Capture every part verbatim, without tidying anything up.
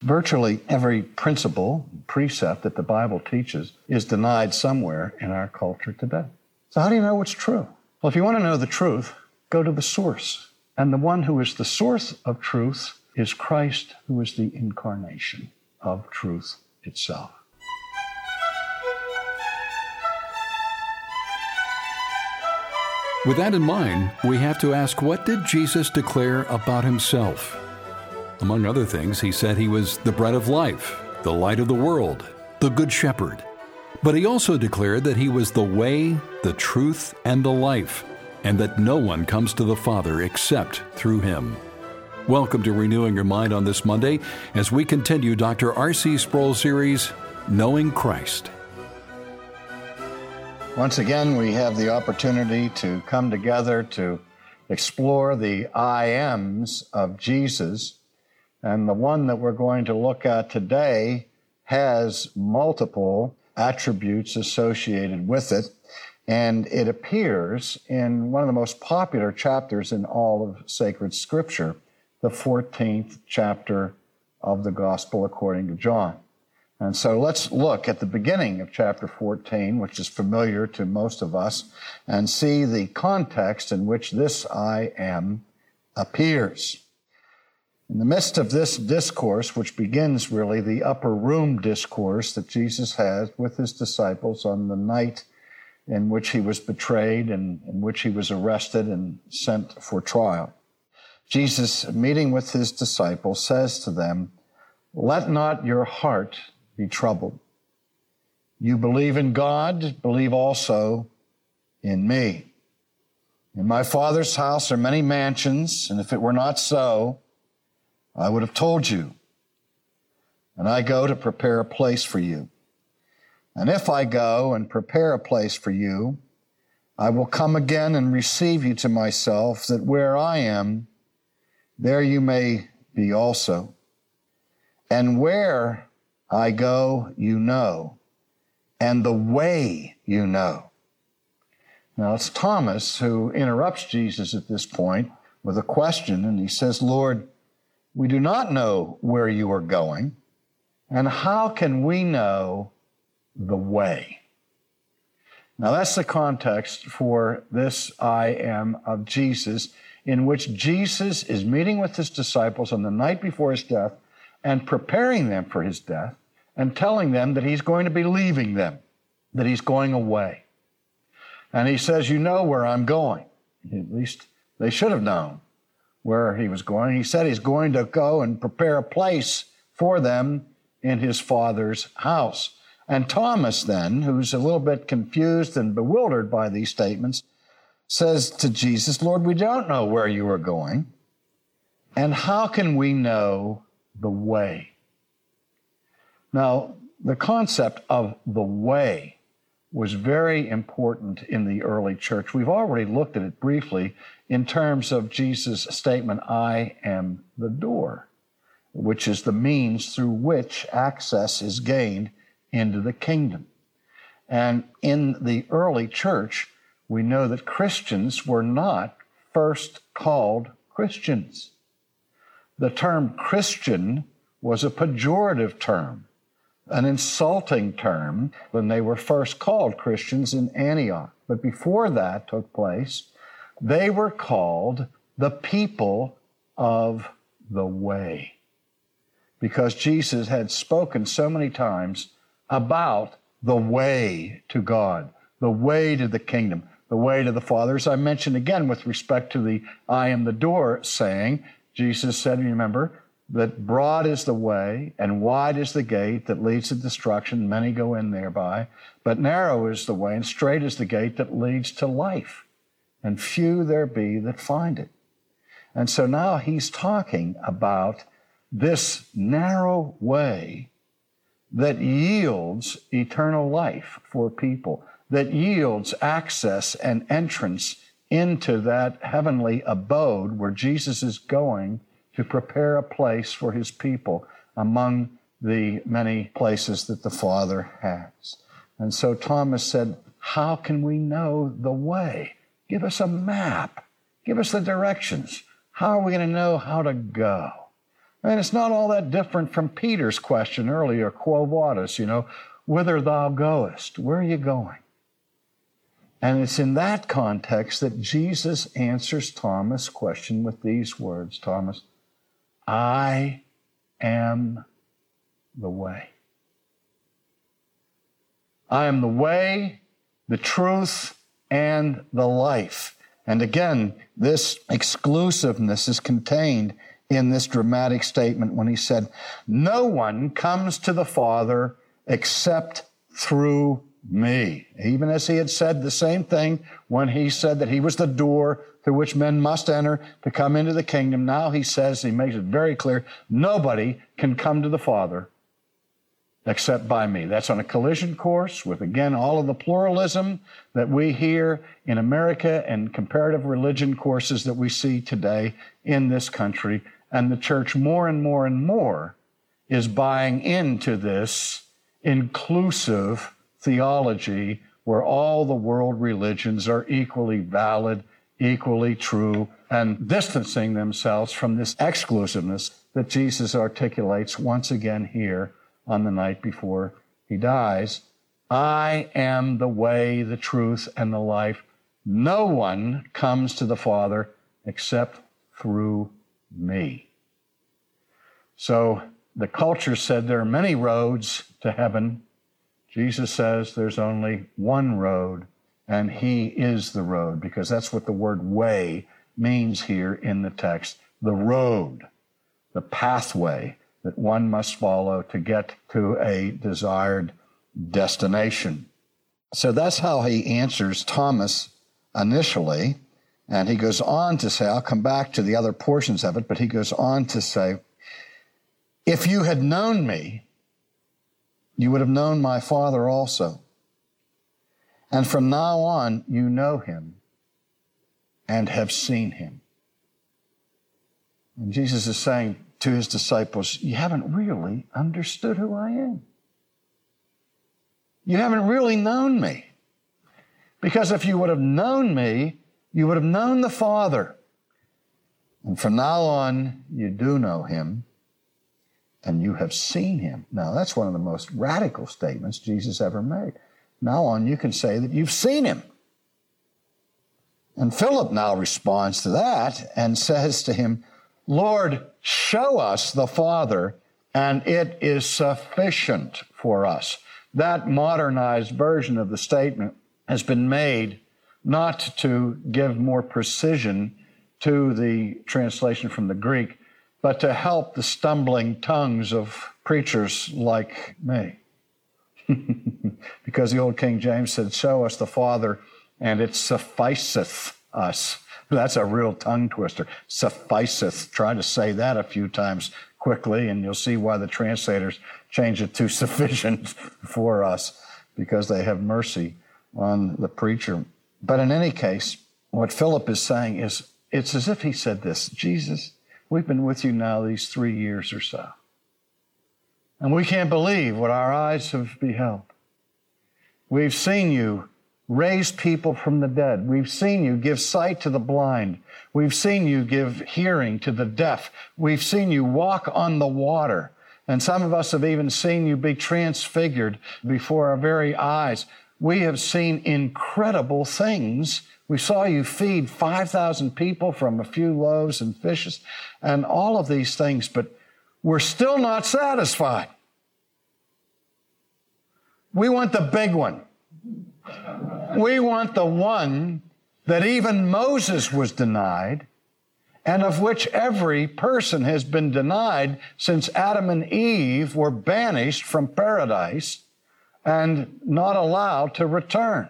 Virtually every principle, precept that the Bible teaches is denied somewhere in our culture today. So how do you know what's true? Well, if you want to know the truth, go to the source. And the one who is the source of truth is Christ, who is the incarnation of truth itself. With that in mind, we have to ask, what did Jesus declare about himself? Among other things, he said he was the bread of life, the light of the world, the good shepherd. But he also declared that he was the way, the truth, and the life, and that no one comes to the Father except through him. Welcome to Renewing Your Mind on this Monday as we continue Doctor R C Sproul's series, Knowing Christ. Once again, we have the opportunity to come together to explore the I Ams of Jesus. And the one that we're going to look at today has multiple attributes associated with it. And it appears in one of the most popular chapters in all of sacred Scripture, the fourteenth chapter of the Gospel according to John. And so let's look at the beginning of chapter fourteen, which is familiar to most of us, and see the context in which this I am appears. In the midst of this discourse, which begins really the upper room discourse that Jesus has with his disciples on the night in which he was betrayed and in which he was arrested and sent for trial, Jesus, meeting with his disciples, says to them, "Let not your heart be troubled. You believe in God, believe also in me. In my Father's house are many mansions, and if it were not so, I would have told you. And I go to prepare a place for you. And if I go and prepare a place for you, I will come again and receive you to myself, that where I am, there you may be also. And where I go, you know, and the way you know." Now, it's Thomas who interrupts Jesus at this point with a question, and he says, "Lord, we do not know where you are going, and how can we know the way?" Now, that's the context for this I am of Jesus, in which Jesus is meeting with his disciples on the night before his death and preparing them for his death and telling them that he's going to be leaving them, that he's going away. And he says, "You know where I'm going." At least they should have known where he was going. He said he's going to go and prepare a place for them in his Father's house. And Thomas then, who's a little bit confused and bewildered by these statements, says to Jesus, "Lord, we don't know where you are going, and how can we know the way?" Now, the concept of the way was very important in the early church. We've already looked at it briefly in terms of Jesus' statement, "I am the door," which is the means through which access is gained into the kingdom. And in the early church, we know that Christians were not first called Christians. The term Christian was a pejorative term, an insulting term when they were first called Christians in Antioch. But before that took place, they were called the people of the way, because Jesus had spoken so many times about the way to God, the way to the kingdom, the way to the Father. As I mentioned again with respect to the "I am the door" saying, Jesus said, remember, that broad is the way and wide is the gate that leads to destruction. Many go in thereby. But narrow is the way and straight is the gate that leads to life. And few there be that find it. And so now he's talking about this narrow way that yields eternal life for people, that yields access and entrance into that heavenly abode where Jesus is going to prepare a place for his people among the many places that the Father has. And so Thomas said, "How can we know the way? Give us a map. Give us the directions. How are we going to know how to go?" And it's not all that different from Peter's question earlier, Quo vadis, you know, whither thou goest, where are you going? And it's in that context that Jesus answers Thomas' question with these words, Thomas, I am the way. I am the way, the truth, and the life. And again, this exclusiveness is contained in this dramatic statement when he said, no one comes to the Father except through me. Even as he had said the same thing when he said that he was the door through which men must enter to come into the kingdom. Now he says, he makes it very clear, nobody can come to the Father except by me. That's on a collision course with, again, all of the pluralism that we hear in America and comparative religion courses that we see today in this country. And the church more and more and more is buying into this inclusive theology where all the world religions are equally valid, equally true, and distancing themselves from this exclusiveness that Jesus articulates once again here on the night before he dies. I am the way, the truth, and the life. No one comes to the Father except through me. So the culture said there are many roads to heaven. Jesus says there's only one road, and he is the road, because that's what the word way means here in the text. The road, the pathway that one must follow to get to a desired destination. So that's how he answers Thomas initially. And he goes on to say, I'll come back to the other portions of it, but he goes on to say, if you had known me, you would have known my Father also. And from now on, you know him and have seen him. And Jesus is saying to his disciples, you haven't really understood who I am. You haven't really known me. Because if you would have known me, you would have known the Father. And from now on, you do know him, and you have seen him. Now, that's one of the most radical statements Jesus ever made. Now on, you can say that you've seen him. And Philip now responds to that and says to him, Lord, show us the Father, and it is sufficient for us. That modernized version of the statement has been made not to give more precision to the translation from the Greek, but to help the stumbling tongues of preachers like me. Because the old King James said, show us the Father, and it sufficeth us. That's a real tongue twister. Sufficeth. Try to say that a few times quickly, and you'll see why the translators change it to sufficient for us, because they have mercy on the preacher. But in any case, what Philip is saying is, it's as if he said this, Jesus, we've been with you now these three years or so, and we can't believe what our eyes have beheld. We've seen you raise people from the dead. We've seen you give sight to the blind. We've seen you give hearing to the deaf. We've seen you walk on the water. And some of us have even seen you be transfigured before our very eyes. We have seen incredible things. We saw you feed five thousand people from a few loaves and fishes and all of these things, but we're still not satisfied. We want the big one. We want the one that even Moses was denied, and of which every person has been denied since Adam and Eve were banished from paradise and not allowed to return.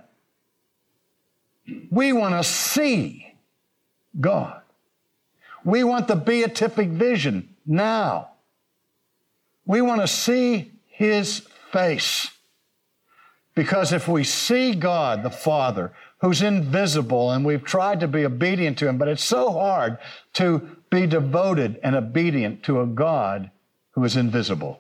We want to see God. We want the beatific vision now. We want to see his face. Because if we see God, the Father, who's invisible, and we've tried to be obedient to him, but it's so hard to be devoted and obedient to a God who is invisible.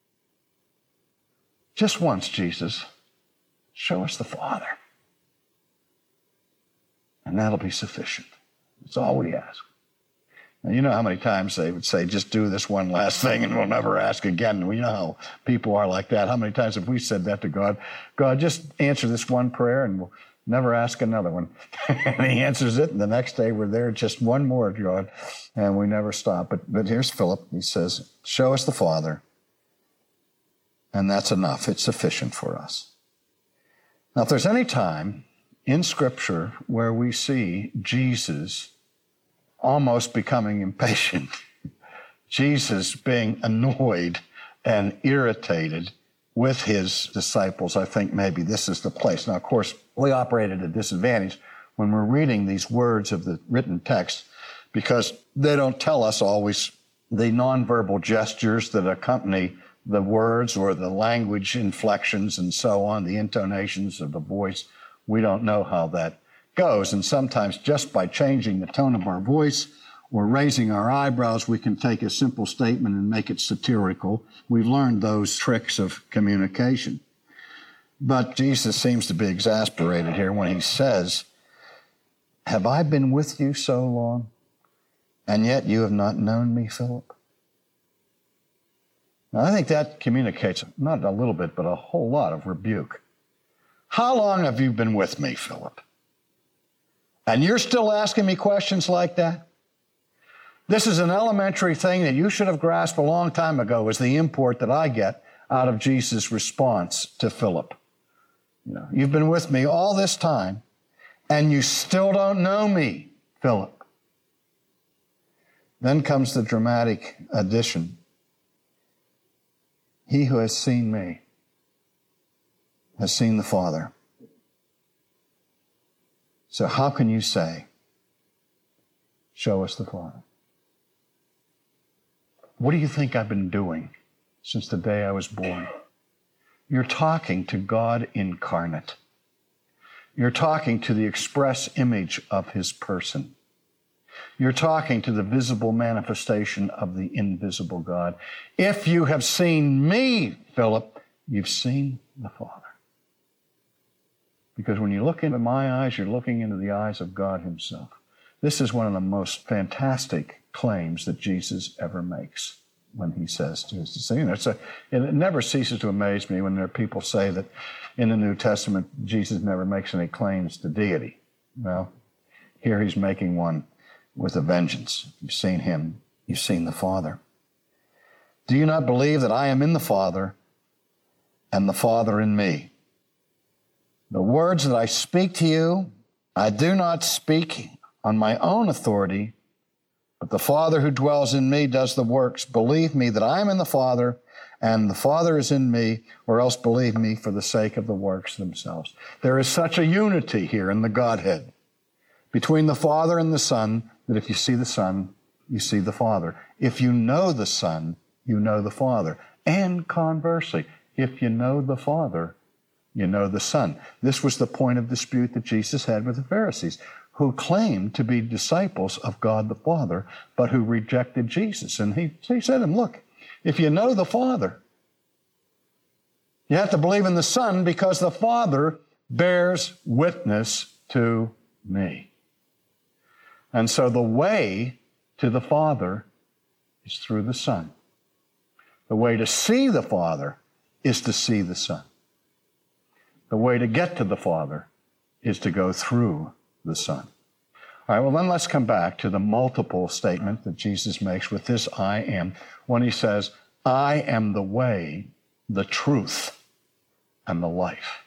Just once, Jesus, show us the Father. And that'll be sufficient. That's all we ask. Now, you know how many times they would say, just do this one last thing and we'll never ask again. We know how people are like that. How many times have we said that to God? God, just answer this one prayer and we'll never ask another one. And he answers it, and the next day we're there, just one more, God, and we never stop. But, but here's Philip. He says, show us the Father, and that's enough. It's sufficient for us. Now, if there's any time in Scripture where we see Jesus almost becoming impatient, Jesus being annoyed and irritated with his disciples, I think maybe this is the place. Now, of course, we operate at a disadvantage when we're reading these words of the written text because they don't tell us always the nonverbal gestures that accompany the words or the language inflections and so on, the intonations of the voice. We don't know how that goes. And sometimes just by changing the tone of our voice or raising our eyebrows, we can take a simple statement and make it satirical. We've learned those tricks of communication. But Jesus seems to be exasperated here when he says, have I been with you so long, and yet you have not known me, Philip? Now, I think that communicates not a little bit, but a whole lot of rebuke. How long have you been with me, Philip? And you're still asking me questions like that? This is an elementary thing that you should have grasped a long time ago, is the import that I get out of Jesus' response to Philip. You know, you've been with me all this time, and you still don't know me, Philip. Then comes the dramatic addition. He who has seen me has seen the Father. So how can you say, show us the Father? What do you think I've been doing since the day I was born? You're talking to God incarnate. You're talking to the express image of his person. You're talking to the visible manifestation of the invisible God. If you have seen me, Philip, you've seen the Father. Because when you look into my eyes, you're looking into the eyes of God himself. This is one of the most fantastic claims that Jesus ever makes when he says to his disciples. You know, it never ceases to amaze me when there are people say that in the New Testament, Jesus never makes any claims to deity. Well, here he's making one with a vengeance. You've seen him, you've seen the Father. Do you not believe that I am in the Father and the Father in me? The words that I speak to you, I do not speak on my own authority, but the Father who dwells in me does the works. Believe me that I am in the Father, and the Father is in me, or else believe me for the sake of the works themselves. There is such a unity here in the Godhead between the Father and the Son that if you see the Son, you see the Father. If you know the Son, you know the Father. And conversely, if you know the Father, you know the Son. This was the point of dispute that Jesus had with the Pharisees, who claimed to be disciples of God the Father, but who rejected Jesus. And he, he said to them, look, if you know the Father, you have to believe in the Son because the Father bears witness to me. And so the way to the Father is through the Son. The way to see the Father is to see the Son. The way to get to the Father is to go through the Son. All right, well, then let's come back to the multiple statement that Jesus makes with this I am, when he says, I am the way, the truth, and the life.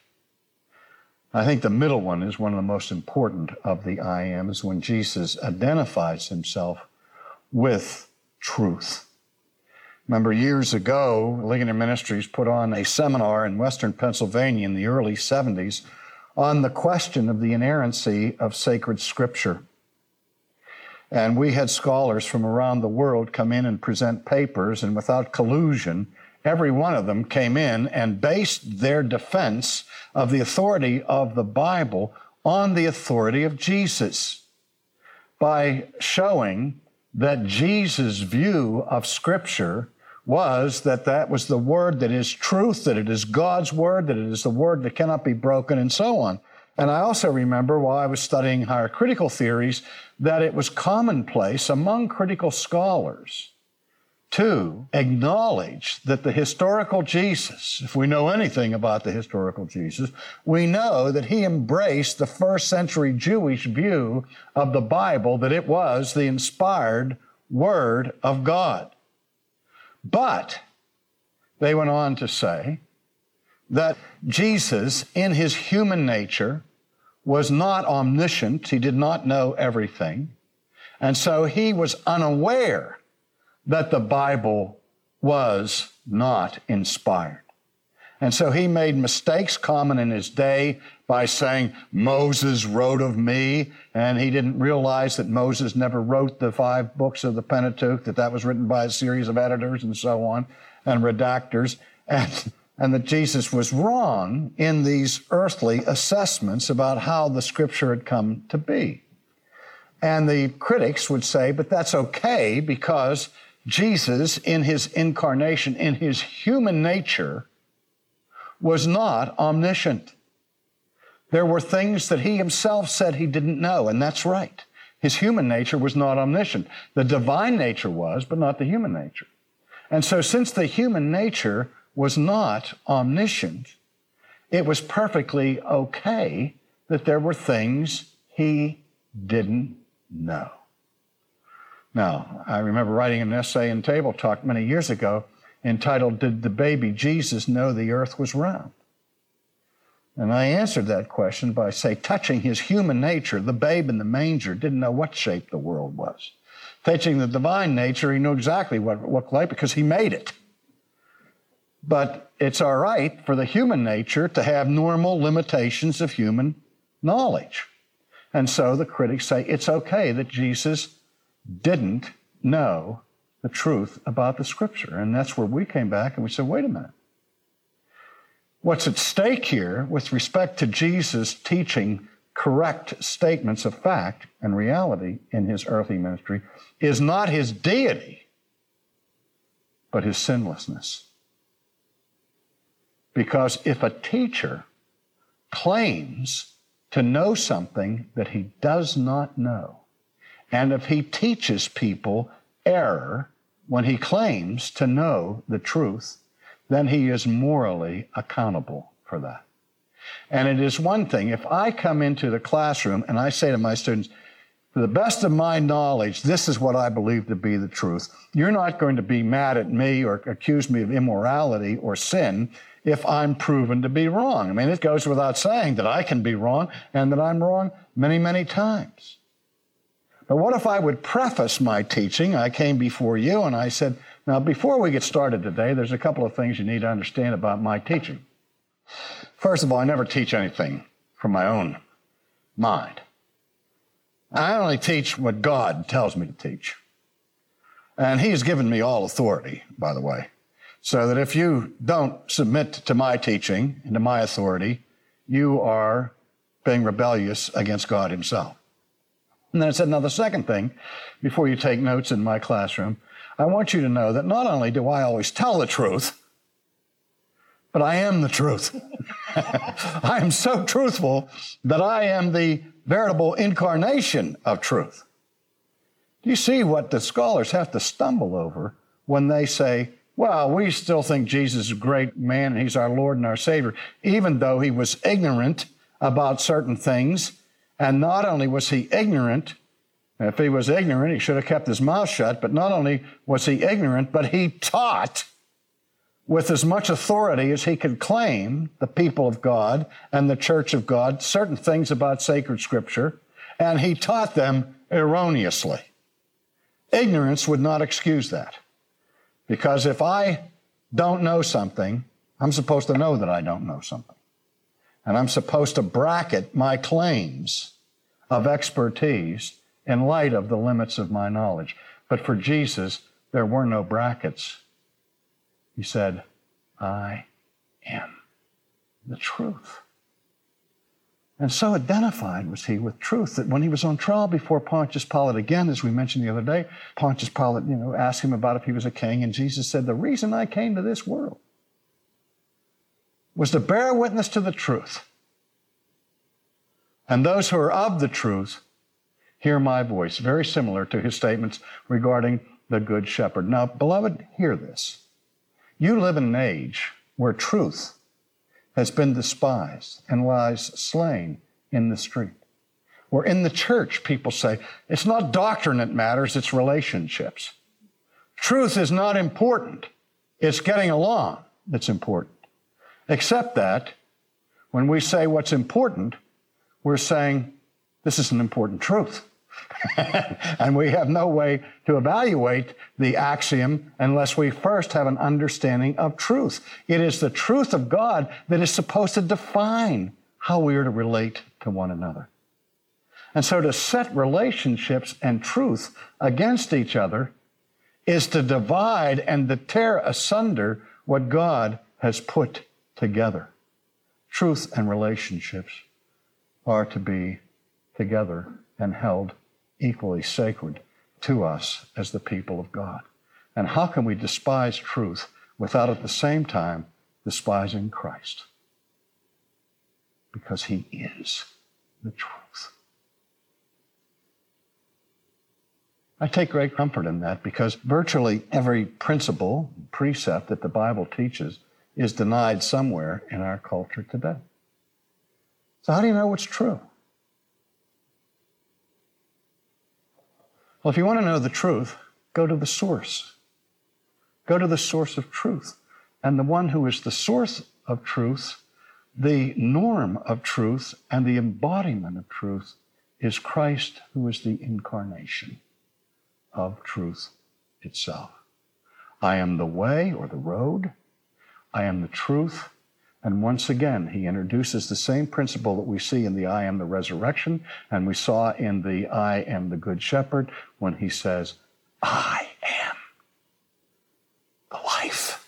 I think the middle one is one of the most important of the I ams, when Jesus identifies himself with truth. Remember, years ago, Ligonier Ministries put on a seminar in Western Pennsylvania in the early seventies on the question of the inerrancy of sacred Scripture. And we had scholars from around the world come in and present papers, and without collusion, every one of them came in and based their defense of the authority of the Bible on the authority of Jesus, by showing that Jesus' view of Scripture was that that was the Word that is truth, that it is God's Word, that it is the Word that cannot be broken, and so on. And I also remember while I was studying higher critical theories that it was commonplace among critical scholars to acknowledge that the historical Jesus, if we know anything about the historical Jesus, we know that he embraced the first century Jewish view of the Bible, that it was the inspired Word of God. But they went on to say that Jesus, in his human nature, was not omniscient. He did not know everything. And so he was unaware that the Bible was not inspired. And so he made mistakes common in his day by saying, Moses wrote of me, and he didn't realize that Moses never wrote the five books of the Pentateuch, that that was written by a series of editors and so on, and redactors, and, and that Jesus was wrong in these earthly assessments about how the Scripture had come to be. And the critics would say, but that's okay because Jesus, in his incarnation, in his human nature, was not omniscient. There were things that he himself said he didn't know, and that's right. His human nature was not omniscient. The divine nature was, but not the human nature. And so since the human nature was not omniscient, it was perfectly okay that there were things he didn't know. Now, I remember writing an essay in Table Talk many years ago entitled, Did the Baby Jesus Know the Earth Was Round? And I answered that question by saying, touching his human nature, the babe in the manger didn't know what shape the world was. Touching the divine nature, he knew exactly what it looked like because he made it. But it's all right for the human nature to have normal limitations of human knowledge. And so the critics say it's okay that Jesus didn't know the truth about the Scripture. And that's where we came back and we said, wait a minute. What's at stake here with respect to Jesus teaching correct statements of fact and reality in his earthly ministry is not his deity, but his sinlessness. Because if a teacher claims to know something that he does not know, and if he teaches people error when he claims to know the truth, then he is morally accountable for that. And it is one thing, if I come into the classroom and I say to my students, to the best of my knowledge, this is what I believe to be the truth. You're not going to be mad at me or accuse me of immorality or sin if I'm proven to be wrong. I mean, it goes without saying that I can be wrong and that I'm wrong many, many times. But what if I would preface my teaching? I came before you and I said, now, before we get started today, there's a couple of things you need to understand about my teaching. First of all, I never teach anything from my own mind. I only teach what God tells me to teach. And He's given me all authority, by the way, so that if you don't submit to my teaching and to my authority, you are being rebellious against God Himself. And then I said, now the second thing, before you take notes in my classroom, I want you to know that not only do I always tell the truth, but I am the truth. I am so truthful that I am the veritable incarnation of truth. Do you see what the scholars have to stumble over when they say, well, we still think Jesus is a great man and He's our Lord and our Savior, even though He was ignorant about certain things. And not only was He ignorant, if He was ignorant, He should have kept His mouth shut, but not only was He ignorant, but He taught with as much authority as He could claim the people of God and the church of God certain things about sacred Scripture, and He taught them erroneously. Ignorance would not excuse that, because if I don't know something, I'm supposed to know that I don't know something. And I'm supposed to bracket my claims of expertise in light of the limits of my knowledge. But for Jesus, there were no brackets. He said, I am the truth. And so identified was He with truth that when He was on trial before Pontius Pilate again, as we mentioned the other day, Pontius Pilate, you know, asked Him about if He was a king, and Jesus said, the reason I came to this world was to bear witness to the truth. And those who are of the truth hear my voice. Very similar to his statements regarding the Good Shepherd. Now, beloved, hear this. You live in an age where truth has been despised and lies slain in the street. Where in the church, people say, it's not doctrine that matters, it's relationships. Truth is not important. It's getting along that's important. Except that when we say what's important, we're saying this is an important truth. And we have no way to evaluate the axiom unless we first have an understanding of truth. It is the truth of God that is supposed to define how we are to relate to one another. And so to set relationships and truth against each other is to divide and to tear asunder what God has put together. Truth and relationships are to be together and held equally sacred to us as the people of God. And how can we despise truth without at the same time despising Christ? Because he is the truth. I take great comfort in that because virtually every principle, precept that the Bible teaches is denied somewhere in our culture today. So how do you know what's true? Well, if you want to know the truth, go to the source. Go to the source of truth. And the one who is the source of truth, the norm of truth, and the embodiment of truth is Christ, who is the incarnation of truth itself. I am the way or the road. I am the truth. And once again, he introduces the same principle that we see in the I am the resurrection and we saw in the I am the good shepherd when he says, I am the life.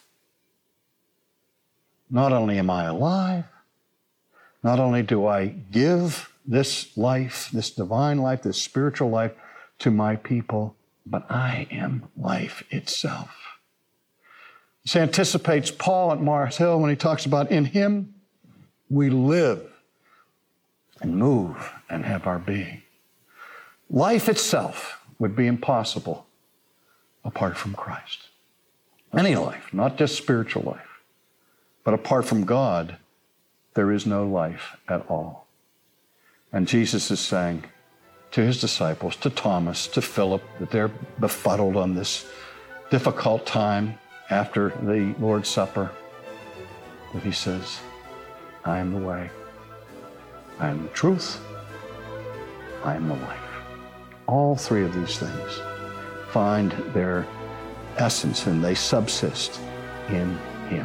Not only am I alive, not only do I give this life, this divine life, this spiritual life to my people, but I am life itself. This anticipates Paul at Mars Hill when he talks about in him we live and move and have our being. Life itself would be impossible apart from Christ. Any life, not just spiritual life, but apart from God, there is no life at all. And Jesus is saying to his disciples, to Thomas, to Philip, that they're befuddled on this difficult time after the Lord's Supper, that he says, I am the way, I am the truth, I am the life. All three of these things find their essence and they subsist in him.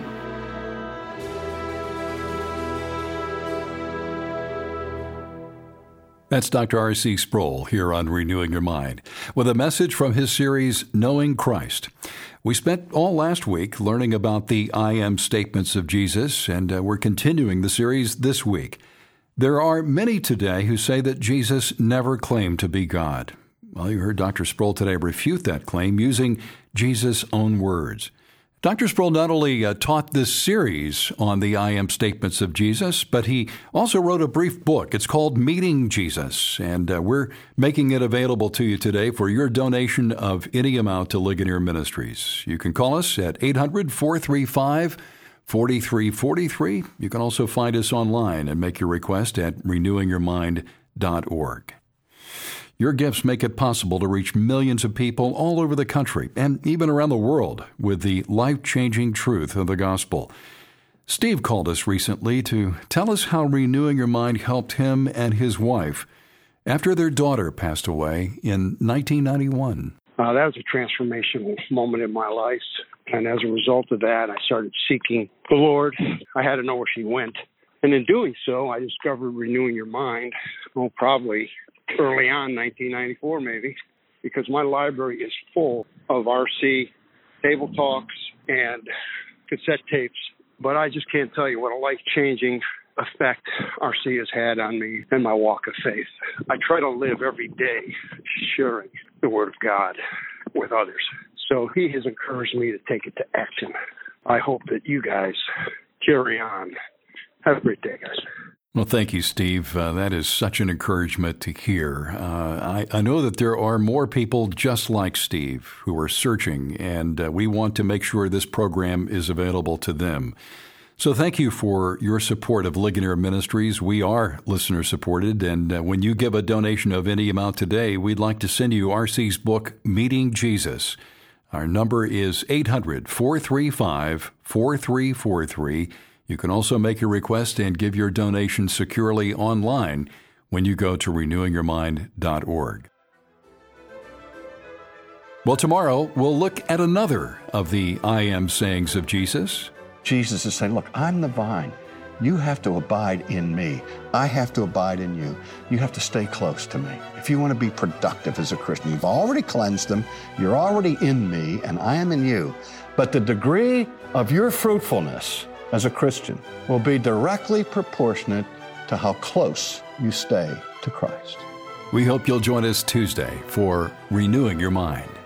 That's Doctor R C Sproul here on Renewing Your Mind with a message from his series, Knowing Christ. We spent all last week learning about the I am statements of Jesus, and uh, we're continuing the series this week. There are many today who say that Jesus never claimed to be God. Well, you heard Doctor Sproul today refute that claim using Jesus' own words. Doctor Sproul not only uh, taught this series on the I am statements of Jesus, but he also wrote a brief book. It's called Meeting Jesus, and uh, we're making it available to you today for your donation of any amount to Ligonier Ministries. You can call us at eight hundred, four three five, four three four three. You can also find us online and make your request at renewing your mind dot org. Your gifts make it possible to reach millions of people all over the country and even around the world with the life-changing truth of the gospel. Steve called us recently to tell us how Renewing Your Mind helped him and his wife after their daughter passed away in nineteen ninety-one. Uh, that was a transformational moment in my life. And as a result of that, I started seeking the Lord. I had to know where she went. And in doing so, I discovered Renewing Your Mind, oh, probably early on, nineteen ninety-four maybe, because my library is full of R C table talks and cassette tapes. But I just can't tell you what a life-changing effect R C has had on me and my walk of faith. I try to live every day sharing the Word of God with others. So he has encouraged me to take it to action. I hope that you guys carry on. Have a great day, guys. Well, thank you, Steve. Uh, that is such an encouragement to hear. Uh, I, I know that there are more people just like Steve who are searching, and uh, we want to make sure this program is available to them. So thank you for your support of Ligonier Ministries. We are listener-supported, and uh, when you give a donation of any amount today, we'd like to send you R C's book, Meeting Jesus. Our number is eight hundred, four three five, four three four three. You can also make your request and give your donation securely online when you go to renewing your mind dot org. Well, tomorrow we'll look at another of the I am sayings of Jesus. Jesus is saying, look, I'm the vine. You have to abide in me. I have to abide in you. You have to stay close to me. If you want to be productive as a Christian, you've already cleansed them. You're already in me, and I am in you. But the degree of your fruitfulness as a Christian will be directly proportionate to how close you stay to Christ. We hope you'll join us Tuesday for Renewing Your Mind.